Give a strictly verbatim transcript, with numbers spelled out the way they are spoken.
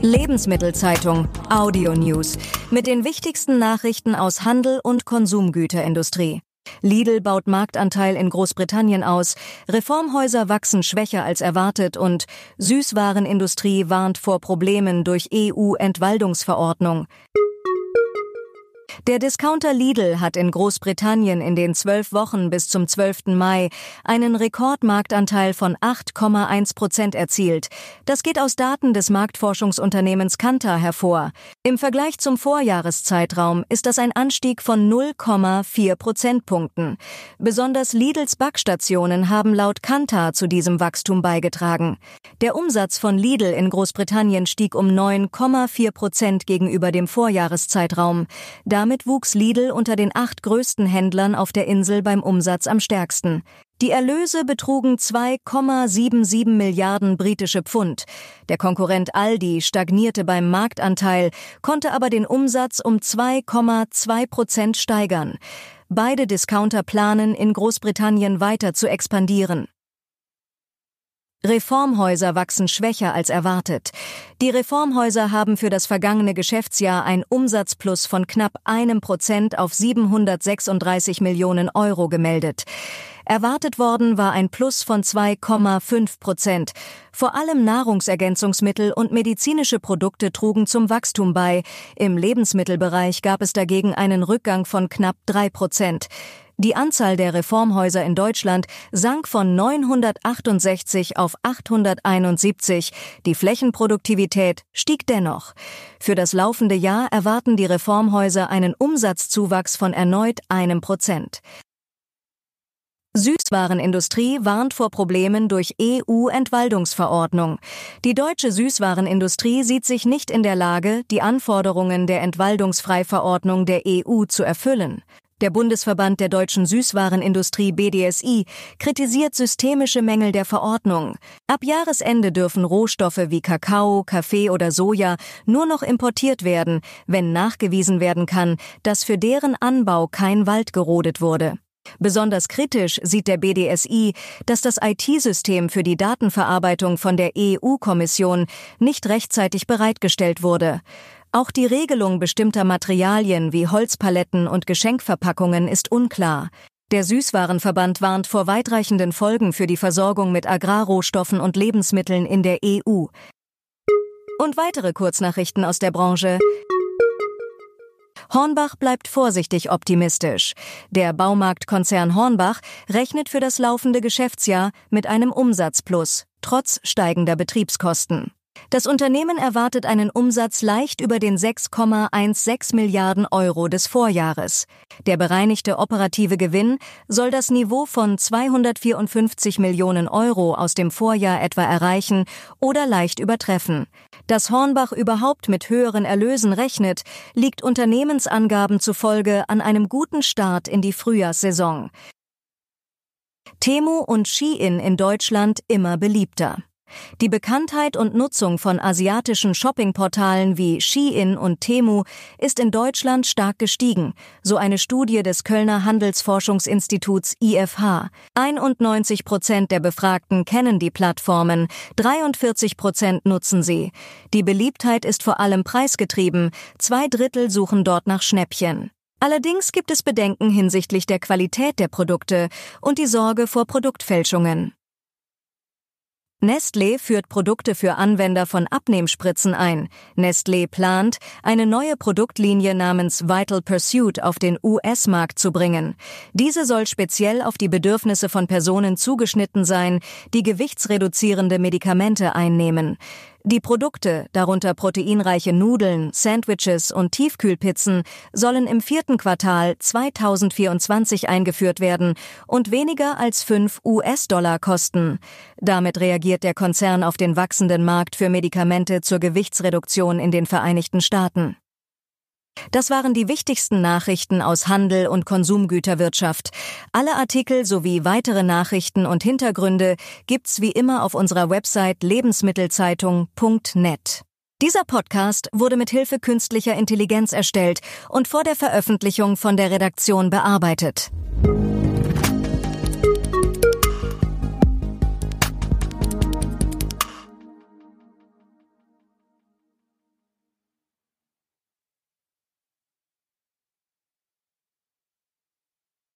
Lebensmittelzeitung Audio News mit den wichtigsten Nachrichten aus Handel und Konsumgüterindustrie. Lidl baut Marktanteil in Großbritannien aus, Reformhäuser wachsen schwächer als erwartet und Süßwarenindustrie warnt vor Problemen durch E U-Entwaldungsverordnung. Der Discounter Lidl hat in Großbritannien in den zwölf Wochen bis zum zwölften Mai einen Rekordmarktanteil von acht Komma eins Prozent erzielt. Das geht aus Daten des Marktforschungsunternehmens Kantar hervor. Im Vergleich zum Vorjahreszeitraum ist das ein Anstieg von null Komma vier Prozentpunkten. Besonders Lidls Backstationen haben laut Kantar zu diesem Wachstum beigetragen. Der Umsatz von Lidl in Großbritannien stieg um neun Komma vier Prozent gegenüber dem Vorjahreszeitraum. Damit wuchs Lidl unter den acht größten Händlern auf der Insel beim Umsatz am stärksten. Die Erlöse betrugen zwei Komma siebenundsiebzig Milliarden britische Pfund. Der Konkurrent Aldi stagnierte beim Marktanteil, konnte aber den Umsatz um zwei Komma zwei Prozent steigern. Beide Discounter planen, in Großbritannien weiter zu expandieren. Reformhäuser wachsen schwächer als erwartet. Die Reformhäuser haben für das vergangene Geschäftsjahr ein Umsatzplus von knapp einem Prozent auf siebenhundertsechsunddreißig Millionen Euro gemeldet. Erwartet worden war ein Plus von zwei Komma fünf Prozent. Vor allem Nahrungsergänzungsmittel und medizinische Produkte trugen zum Wachstum bei. Im Lebensmittelbereich gab es dagegen einen Rückgang von knapp drei Prozent. Die Anzahl der Reformhäuser in Deutschland sank von neunhundertachtundsechzig auf achthunderteinundsiebzig. Die Flächenproduktivität stieg dennoch. Für das laufende Jahr erwarten die Reformhäuser einen Umsatzzuwachs von erneut einem Prozent. Süßwarenindustrie warnt vor Problemen durch E U-Entwaldungsverordnung. Die deutsche Süßwarenindustrie sieht sich nicht in der Lage, die Anforderungen der Entwaldungsfreiverordnung der E U zu erfüllen. Der Bundesverband der deutschen Süßwarenindustrie B D S I kritisiert systemische Mängel der Verordnung. Ab Jahresende dürfen Rohstoffe wie Kakao, Kaffee oder Soja nur noch importiert werden, wenn nachgewiesen werden kann, dass für deren Anbau kein Wald gerodet wurde. Besonders kritisch sieht der B D S I, dass das I T-System für die Datenverarbeitung von der E U-Kommission nicht rechtzeitig bereitgestellt wurde. Auch die Regelung bestimmter Materialien wie Holzpaletten und Geschenkverpackungen ist unklar. Der Süßwarenverband warnt vor weitreichenden Folgen für die Versorgung mit Agrarrohstoffen und Lebensmitteln in der E U. Und weitere Kurznachrichten aus der Branche. Hornbach bleibt vorsichtig optimistisch. Der Baumarktkonzern Hornbach rechnet für das laufende Geschäftsjahr mit einem Umsatzplus, trotz steigender Betriebskosten. Das Unternehmen erwartet einen Umsatz leicht über den sechs Komma sechzehn Milliarden Euro des Vorjahres. Der bereinigte operative Gewinn soll das Niveau von zweihundertvierundfünfzig Millionen Euro aus dem Vorjahr etwa erreichen oder leicht übertreffen. Dass Hornbach überhaupt mit höheren Erlösen rechnet, liegt Unternehmensangaben zufolge an einem guten Start in die Frühjahrssaison. Temu und Shein in Deutschland immer beliebter. Die Bekanntheit und Nutzung von asiatischen Shoppingportalen wie Shein und Temu ist in Deutschland stark gestiegen, so eine Studie des Kölner Handelsforschungsinstituts I F H. einundneunzig Prozent der Befragten kennen die Plattformen, dreiundvierzig Prozent nutzen sie. Die Beliebtheit ist vor allem preisgetrieben, zwei Drittel suchen dort nach Schnäppchen. Allerdings gibt es Bedenken hinsichtlich der Qualität der Produkte und die Sorge vor Produktfälschungen. Nestlé führt Produkte für Anwender von Abnehmspritzen ein. Nestlé plant, eine neue Produktlinie namens Vital Pursuit auf den U S-Markt zu bringen. Diese soll speziell auf die Bedürfnisse von Personen zugeschnitten sein, die gewichtsreduzierende Medikamente einnehmen. Die Produkte, darunter proteinreiche Nudeln, Sandwiches und Tiefkühlpizzen, sollen im vierten Quartal zweitausendvierundzwanzig eingeführt werden und weniger als fünf US-Dollar kosten. Damit reagiert der Konzern auf den wachsenden Markt für Medikamente zur Gewichtsreduktion in den Vereinigten Staaten. Das waren die wichtigsten Nachrichten aus Handel und Konsumgüterwirtschaft. Alle Artikel sowie weitere Nachrichten und Hintergründe gibt's wie immer auf unserer Website lebensmittelzeitung punkt net. Dieser Podcast wurde mit Hilfe künstlicher Intelligenz erstellt und vor der Veröffentlichung von der Redaktion bearbeitet.